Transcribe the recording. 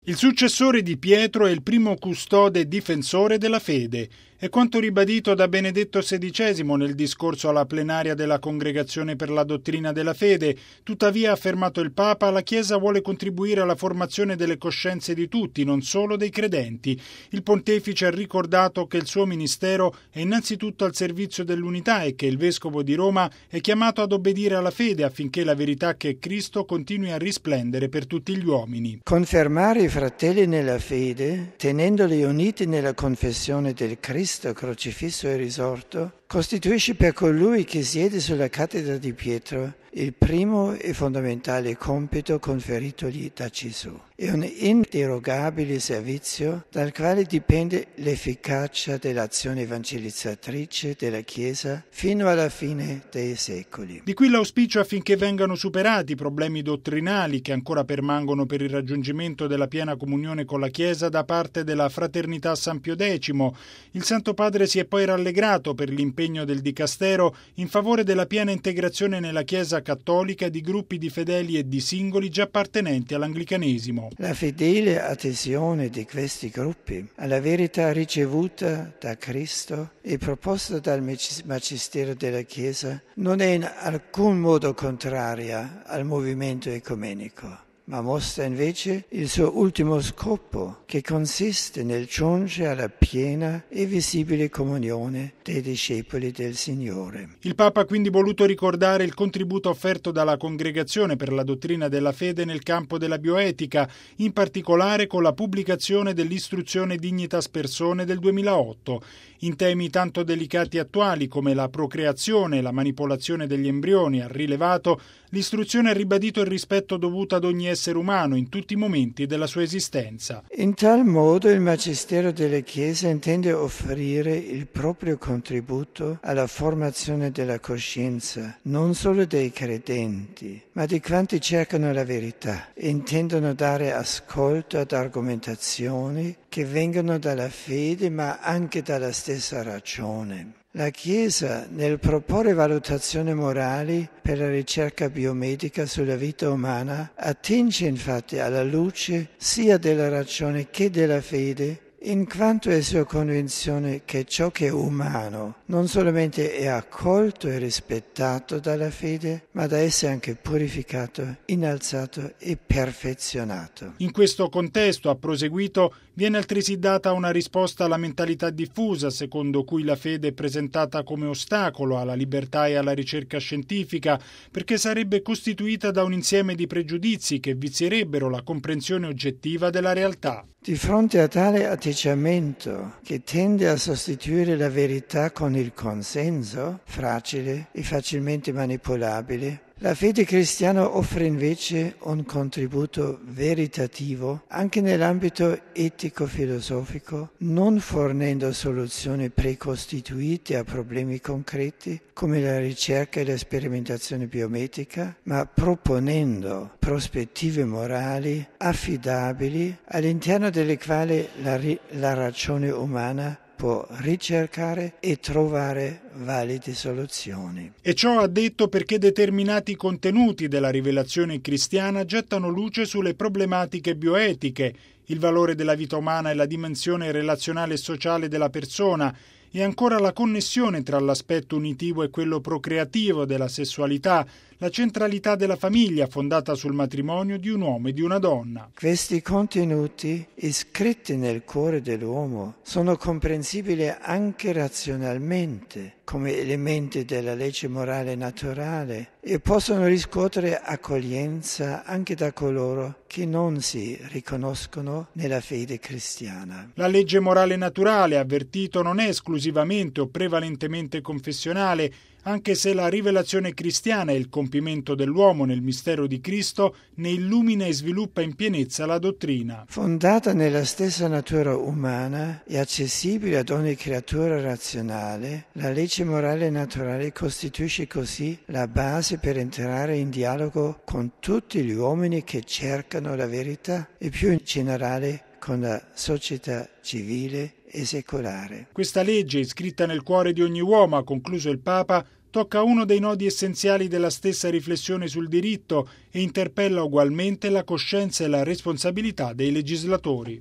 Il successore di Pietro è il primo custode e difensore della fede. È quanto ribadito da Benedetto XVI nel discorso alla plenaria della Congregazione per la Dottrina della Fede. Tuttavia, ha affermato il Papa, la Chiesa vuole contribuire alla formazione delle coscienze di tutti, non solo dei credenti. Il Pontefice ha ricordato che il suo ministero è innanzitutto al servizio dell'unità e che il Vescovo di Roma è chiamato ad obbedire alla fede affinché la verità che è Cristo continui a risplendere per tutti gli uomini. Confermare i fratelli nella fede, tenendoli uniti nella confessione del Cristo crocifisso e risorto, costituisce per colui che siede sulla cattedra di Pietro il primo e fondamentale compito conferitogli da Gesù. È un interrogabile servizio dal quale dipende l'efficacia dell'azione evangelizzatrice della Chiesa fino alla fine dei secoli. Di qui l'auspicio affinché vengano superati i problemi dottrinali che ancora permangono per il raggiungimento della piena comunione con la Chiesa da parte della Fraternità San Pio X. Il Santo Padre si è poi rallegrato per l'impegno del Dicastero in favore della piena integrazione nella Chiesa cattolica di gruppi di fedeli e di singoli già appartenenti all'anglicanesimo. La fedele adesione di questi gruppi alla verità ricevuta da Cristo e proposta dal Magistero della Chiesa non è in alcun modo contraria al movimento ecumenico, ma mostra invece il suo ultimo scopo, che consiste nel giungere alla piena e visibile comunione dei discepoli del Signore. Il Papa ha quindi voluto ricordare il contributo offerto dalla Congregazione per la Dottrina della Fede nel campo della bioetica, in particolare con la pubblicazione dell'Istruzione Dignitas Personae del 2008. In temi tanto delicati e attuali come la procreazione e la manipolazione degli embrioni, ha rilevato, l'istruzione ha ribadito il rispetto dovuto ad ogni essere umano in tutti i momenti della sua esistenza. In tal modo il Magistero della Chiesa intende offrire il proprio contributo alla formazione della coscienza, non solo dei credenti, ma di quanti cercano la verità e intendono dare ascolto ad argomentazioni che vengono dalla fede ma anche dalla stessa ragione. La Chiesa, nel proporre valutazioni morali per la ricerca biomedica sulla vita umana, attinge infatti alla luce sia della ragione che della fede, in quanto è sua convinzione che ciò che è umano non solamente è accolto e rispettato dalla fede, ma da essa anche purificato, innalzato e perfezionato. In questo contesto, ha proseguito, viene altresì data una risposta alla mentalità diffusa, secondo cui la fede è presentata come ostacolo alla libertà e alla ricerca scientifica, perché sarebbe costituita da un insieme di pregiudizi che vizierebbero la comprensione oggettiva della realtà. Di fronte a tale atteggiamento, che tende a sostituire la verità con il consenso, fragile e facilmente manipolabile, la fede cristiana offre invece un contributo veritativo anche nell'ambito etico-filosofico, non fornendo soluzioni precostituite a problemi concreti come la ricerca e la sperimentazione biomedica, ma proponendo prospettive morali affidabili all'interno delle quali la ragione umana può ricercare e trovare valide soluzioni. E ciò ha detto perché determinati contenuti della rivelazione cristiana gettano luce sulle problematiche bioetiche, il valore della vita umana e la dimensione relazionale e sociale della persona, e ancora la connessione tra l'aspetto unitivo e quello procreativo della sessualità, la centralità della famiglia fondata sul matrimonio di un uomo e di una donna. Questi contenuti, iscritti nel cuore dell'uomo, sono comprensibili anche razionalmente come elementi della legge morale naturale e possono riscuotere accoglienza anche da coloro che non si riconoscono nella fede cristiana. La legge morale naturale, avvertito, non è esclusivamente o prevalentemente confessionale, anche se la rivelazione cristiana e il compimento dell'uomo nel mistero di Cristo ne illumina e sviluppa in pienezza la dottrina. Fondata nella stessa natura umana e accessibile ad ogni creatura razionale, la legge morale naturale costituisce così la base per entrare in dialogo con tutti gli uomini che cercano la verità e più in generale con la società civile e secolare. Questa legge, iscritta nel cuore di ogni uomo, ha concluso il Papa, tocca uno dei nodi essenziali della stessa riflessione sul diritto e interpella ugualmente la coscienza e la responsabilità dei legislatori.